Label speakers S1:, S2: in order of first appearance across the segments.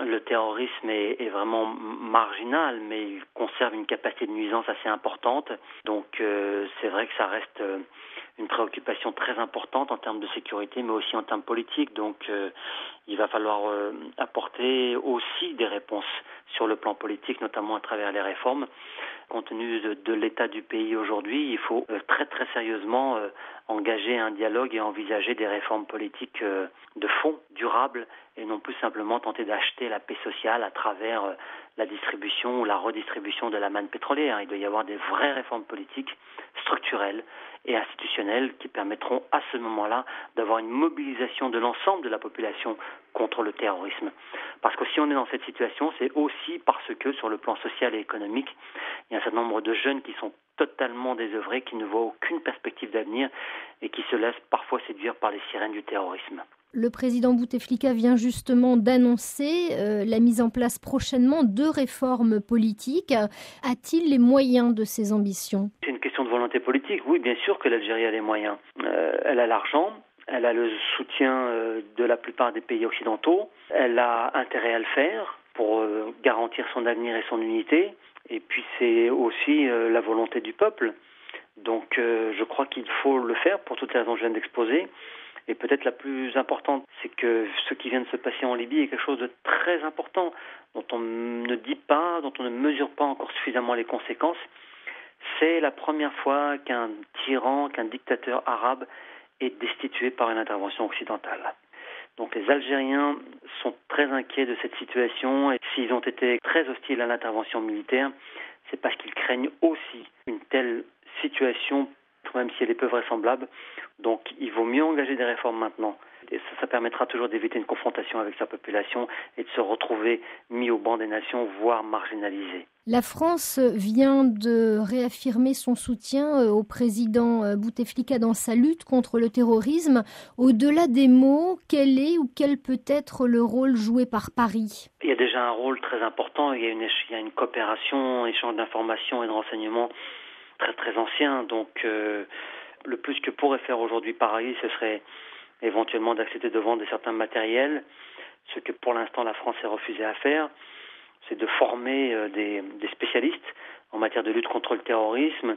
S1: Le terrorisme est vraiment marginal, mais il conserve une capacité de nuisance assez importante. Donc c'est vrai que ça reste une préoccupation très importante en termes de sécurité, mais aussi en termes politiques. Donc il va falloir apporter aussi des réponses sur le plan politique, notamment à travers les réformes. Compte tenu de l'état du pays aujourd'hui, il faut très très sérieusement engager un dialogue et envisager des réformes politiques de fond, durables, et non plus simplement tenter d'acheter la paix sociale à travers la distribution ou la redistribution de la manne pétrolière. Il doit y avoir des vraies réformes politiques, structurelles et institutionnelles qui permettront à ce moment-là d'avoir une mobilisation de l'ensemble de la population contre le terrorisme. Parce que si on est dans cette situation, c'est aussi parce que sur le plan social et économique, il y a un certain nombre de jeunes qui sont totalement désœuvrés, qui ne voient aucune perspective d'avenir et qui se laissent parfois séduire par les sirènes du terrorisme.
S2: Le président Bouteflika vient justement d'annoncer la mise en place prochainement de réformes politiques. A-t-il les moyens de ses ambitions ?
S1: C'est une question de volonté politique. Oui, bien sûr que l'Algérie a les moyens. Elle a l'argent, elle a le soutien de la plupart des pays occidentaux. Elle a intérêt à le faire pour garantir son avenir et son unité. Et puis c'est aussi la volonté du peuple. Donc je crois qu'il faut le faire pour toutes les raisons que je viens d'exposer. Et peut-être la plus importante, c'est que ce qui vient de se passer en Libye est quelque chose de très important, dont on ne dit pas, dont on ne mesure pas encore suffisamment les conséquences. C'est la première fois qu'un tyran, qu'un dictateur arabe est destitué par une intervention occidentale. Donc les Algériens sont très inquiets de cette situation et s'ils ont été très hostiles à l'intervention militaire, c'est parce qu'ils craignent aussi une telle situation, même si elle est peu vraisemblable. Donc il vaut mieux engager des réformes maintenant. Et ça permettra toujours d'éviter une confrontation avec sa population et de se retrouver mis au banc des nations, voire marginalisé.
S2: La France vient de réaffirmer son soutien au président Bouteflika dans sa lutte contre le terrorisme. Au-delà des mots, quel est ou quel peut être le rôle joué par Paris ?
S1: Il y a déjà un rôle très important. Il y a une coopération, échange d'informations et de renseignements très très ancien. Donc le plus que pourrait faire aujourd'hui Paris, ce serait éventuellement d'accepter de vendre certains matériels. Ce que pour l'instant la France s'est refusée à faire, c'est de former des spécialistes en matière de lutte contre le terrorisme.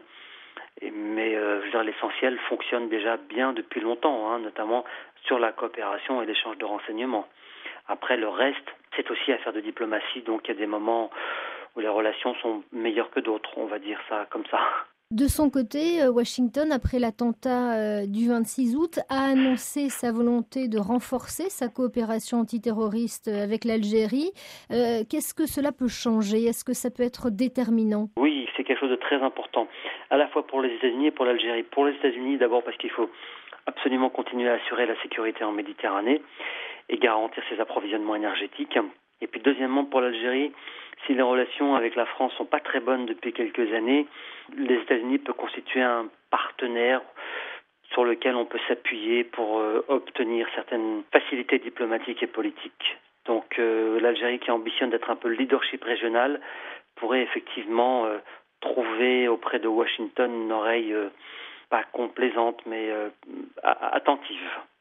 S1: Mais je veux dire, l'essentiel fonctionne déjà bien depuis longtemps, notamment sur la coopération et l'échange de renseignements. Après, le reste, c'est aussi affaire de diplomatie. Donc il y a des moments où les relations sont meilleures que d'autres, on va dire ça comme ça.
S2: De son côté, Washington, après l'attentat du 26 août, a annoncé sa volonté de renforcer sa coopération antiterroriste avec l'Algérie. Qu'est-ce que cela peut changer ? Est-ce que ça peut être déterminant ?
S1: Oui, c'est quelque chose de très important, à la fois pour les États-Unis et pour l'Algérie. Pour les États-Unis, d'abord parce qu'il faut absolument continuer à assurer la sécurité en Méditerranée et garantir ses approvisionnements énergétiques. Et puis deuxièmement, pour l'Algérie, si les relations avec la France sont pas très bonnes depuis quelques années, les États-Unis peuvent constituer un partenaire sur lequel on peut s'appuyer pour obtenir certaines facilités diplomatiques et politiques. Donc l'Algérie, qui ambitionne d'être un peu le leadership régional, pourrait effectivement trouver auprès de Washington une oreille pas complaisante mais attentive.